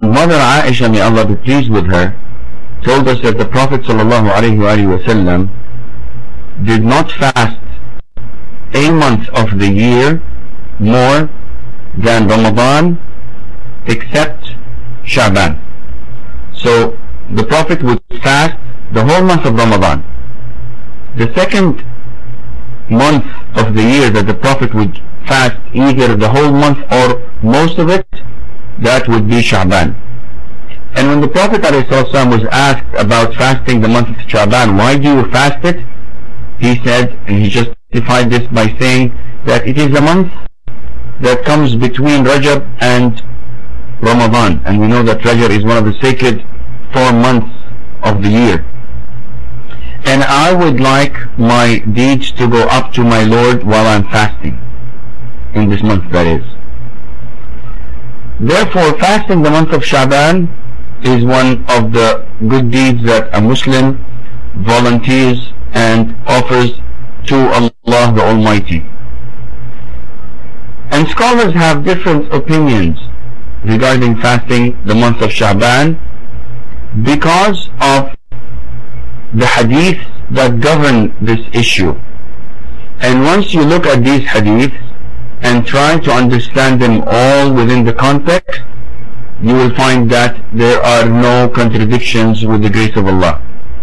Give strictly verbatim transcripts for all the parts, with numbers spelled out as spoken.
Mother Aisha, may Allah be pleased with her, told us that the Prophet ﷺ did not fast a month of the year more than Ramadan except Sha'ban. So the Prophet would fast the whole month of Ramadan. The second month of the year that the Prophet would fast either the whole month or most of it, that would be Sha'ban. And when the Prophet ﷺ was asked about fasting the month of Sha'ban, why do you fast it? He said, and he justified this by saying that it is a month that comes between Rajab and Ramadan, and we know that Rajab is one of the sacred four months of the year. And I would like my deeds to go up to my Lord while I'm fasting, in this month that is. Therefore, fasting the month of Sha'ban is one of the good deeds that a Muslim volunteers and offers to Allah the Almighty. And scholars have different opinions regarding fasting the month of Sha'ban because of the hadiths that govern this issue. And once you look at these hadiths and try to understand them all within the context, you will find that there are no contradictions with the grace of Allah.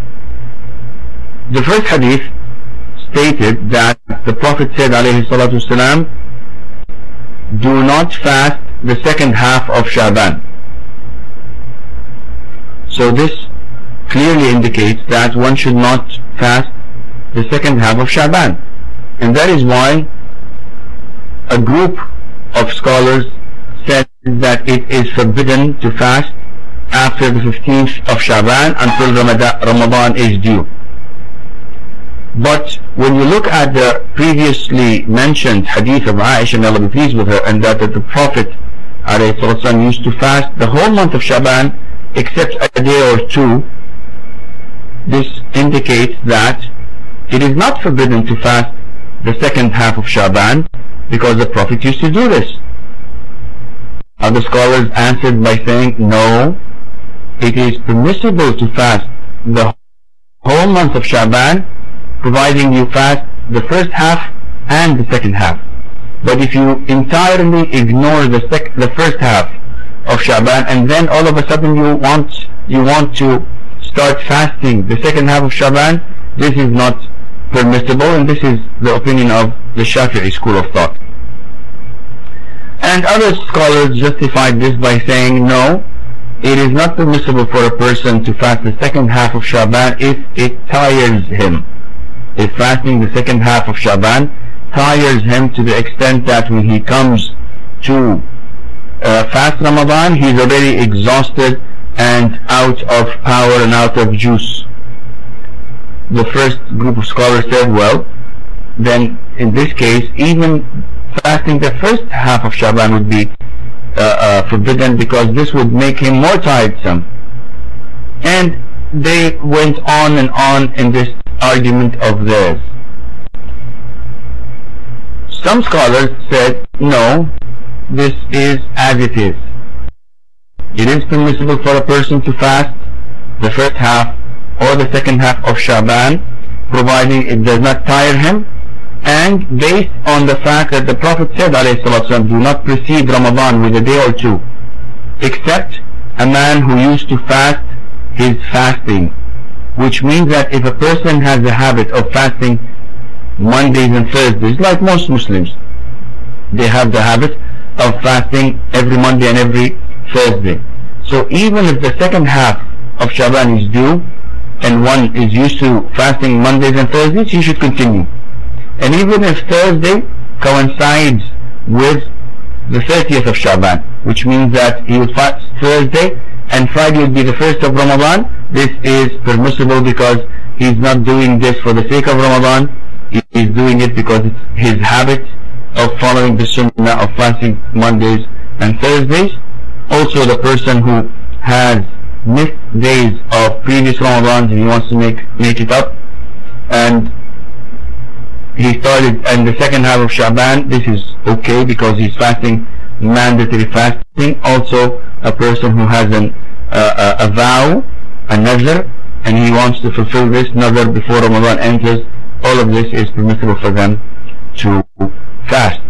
The first hadith stated that the Prophet said, alayhi salatu wasalam, do not fast the second half of Sha'ban. So this clearly indicates that one should not fast the second half of Sha'ban. And that is why a group of scholars said that it is forbidden to fast after the fifteenth of Sha'ban until Ramadan is due. But when you look at the previously mentioned hadith of Aisha, may Allah be pleased with her, and that, that the Prophet ﷺ used to fast the whole month of Sha'ban except a day or two, this indicates that it is not forbidden to fast the second half of Sha'ban because the Prophet used to do this. Other scholars answered by saying, no, it is permissible to fast the whole month of Sha'ban providing you fast the first half and the second half. But if you entirely ignore the sec the first half of Sha'ban and then all of a sudden you want you want to start fasting the second half of Sha'ban, this is not permissible, and this is the opinion of the Shafi'i school of thought. And other scholars justified this by saying, no, it is not permissible for a person to fast the second half of Sha'ban if it tires him. If fasting the second half of Sha'ban tires him to the extent that when he comes to uh, fast Ramadan, he's already exhausted and out of power and out of juice. The first group of scholars said, well, then in this case, even fasting the first half of Sha'ban would be uh, uh, forbidden because this would make him more tiresome. And they went on and on in this argument of theirs. Some scholars said, no, this is as it is. It is permissible for a person to fast the first half or the second half of Sha'ban, providing it does not tire him, and based on the fact that the Prophet said, alayhi salatu wasalam, do not precede Ramadan with a day or two, except a man who used to fast his fasting, which means that if a person has the habit of fasting Mondays and Thursdays, like most Muslims, they have the habit of fasting every Monday and every Thursday. So even if the second half of Sha'ban is due, and one is used to fasting Mondays and Thursdays, he should continue. And even if Thursday coincides with the thirtieth of Sha'ban, which means that he would fast Thursday and Friday would be the first of Ramadan, this is permissible because he's not doing this for the sake of Ramadan, he is doing it because it's his habit of following the Sunnah of fasting Mondays and Thursdays. Also, the person who has missed days of previous Ramadans and he wants to make make it up, and he started in the second half of Sha'ban, this is okay because he's fasting mandatory fasting. Also, a person who has an, uh, a, a vow, a nazar, and he wants to fulfill this nazar before Ramadan enters, all of this is permissible for them to fast.